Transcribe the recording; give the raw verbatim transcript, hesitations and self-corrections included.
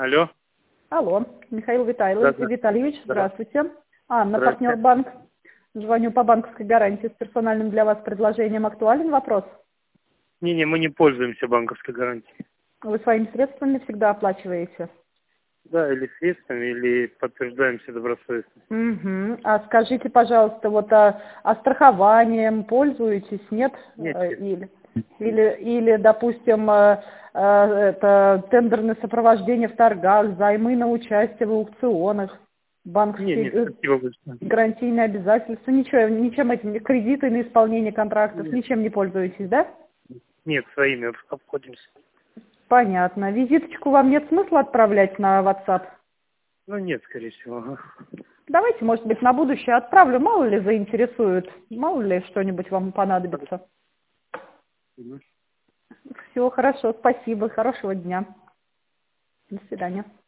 Алло. Алло, Михаил Витальевич, Да, да. Витальевич, здравствуйте. Анна, Здравствуйте. партнер банк. Звоню по банковской гарантии с персональным для вас предложением. Актуален вопрос? Не-не, мы не пользуемся банковской гарантией. Вы своими средствами всегда оплачиваете? Да, или средствами, или подтверждаемся добросовестно. Угу. А скажите, пожалуйста, вот а, а страхованием пользуетесь, нет? Нет, Э, нет. Или, или, или допустим, э, э, это тендерное сопровождение в торгах, займы на участие в аукционах, Не, банковские нет, э, спасибо большое. гарантийные обязательства, ничего, ничем этим, кредиты на исполнение контрактов, Нет, ничем не пользуетесь, да? нет, своими обходимся. Понятно. Визиточку вам нет смысла отправлять на WhatsApp? Ну, нет, скорее всего. Ага. Давайте, может быть, на будущее отправлю, мало ли заинтересует, мало ли что-нибудь вам понадобится. Мгм. Все, хорошо, спасибо, хорошего дня. До свидания.